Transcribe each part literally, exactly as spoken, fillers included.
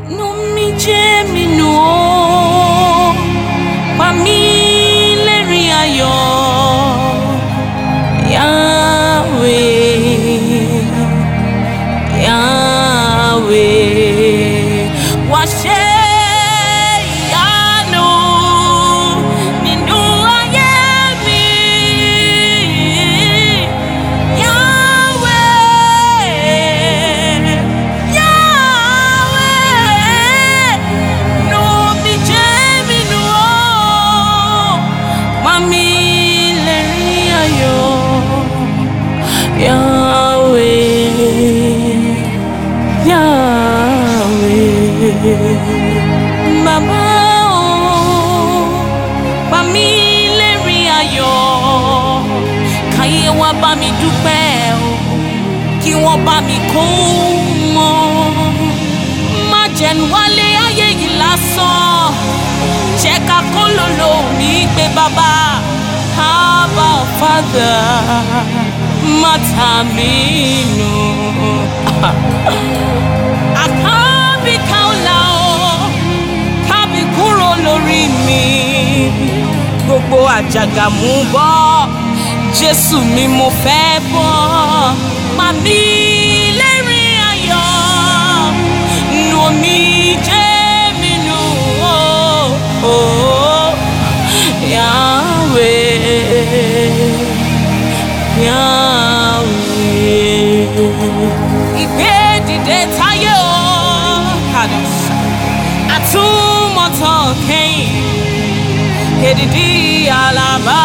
nu mi jẹ́ mi nù ó, pa mí lẹ́rìn ayọ̀, Yahweh, Yahweh, wá ṣe ìyanu nínú ayé mi, Yahweh, Yahweh, nu mi jẹ́ mi nù ó, pa mí lẹ́rìn ayọ̀, Yahweh, Yahweh, Baba o, pa mí lẹ́rìn ayọ̀, káyé wá bá mi dúpẹ́ o, kí wọ́n bá mi kó mọ́, má jẹ́ n wálé ayé yìí lásán, jẹ́ ká kó lòlò mi gbé bàbá, Abba Father, má tà mí nù. Àkábí káọ́lá o, kábí kúrò lórí mi, gbogbo àjàgà mú bọ́, Jésù mi mo fẹ́ bọ́, pa mí lẹ́rìn ayọ̀, nu mi jẹ́ mi nù ó, oh, Yahweh, Yahweh. Ìgbé dìde táyé o, àtúmọ̀tán kẹ́yìn, èdìdí àlàbá,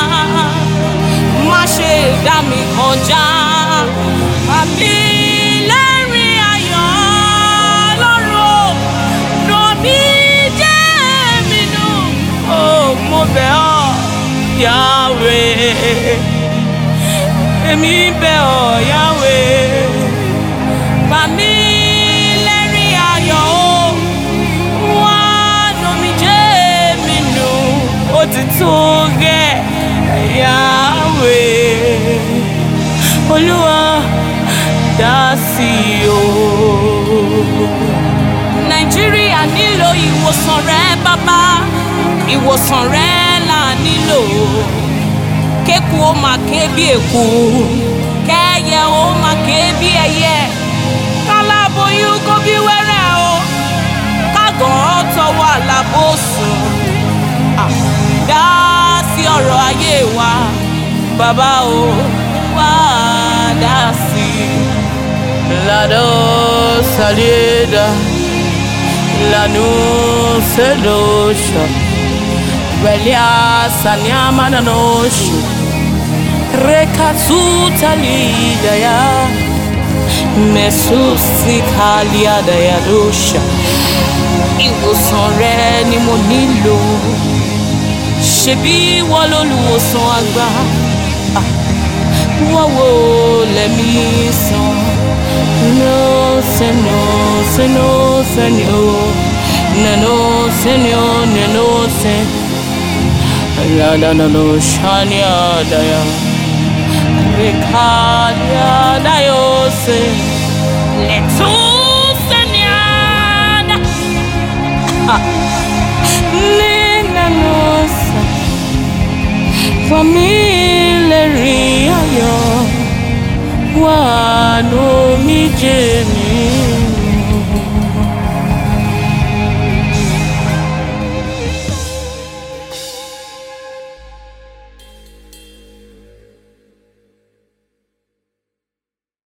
má ṣe dá mi kọjá, àbí lẹ́rìn ayọ̀ lọ́rùn, nù mí jẹ́ mi nù, ó mo bẹ̀ ọ́, Yahweh, èmi bẹ̀ ọ́, Yahweh, pa mí lẹ́rìn ayọ̀ o, wá nù mí jẹ́ mi nù, ó ti tó gẹ́, Yahweh, Olúwa dá sí o. Nàìjíríà nílò ìwòsàn rẹ bàbá, ìwòsàn rẹ là nílò, kéku ó máa ké bí èkú, kẹ́yẹ ó máa ké bí ẹyẹ, kálábóyún kó bí wẹ́rẹ́ o, kágàn tọwọ́ àlàbòsùn, dá sí ọ̀rọ̀ ayé wa bàbá o, wá dá sí. Lado salida, lanu sedosha, Velia sanyama na noshu, rekatuta lidaya, mesusi kalia daya dosha, ìwòsàn rẹ ni mo nílò, ṣebí wọ́n lolùwòsàn àgbà, wọ́n wo lẹ́mí sàn, no seno seno seno, neno seno neno sen. La la la la shania daya, rekalia dayose, letu seniada, nena nosa, famille ria yo, wa no mi jemi.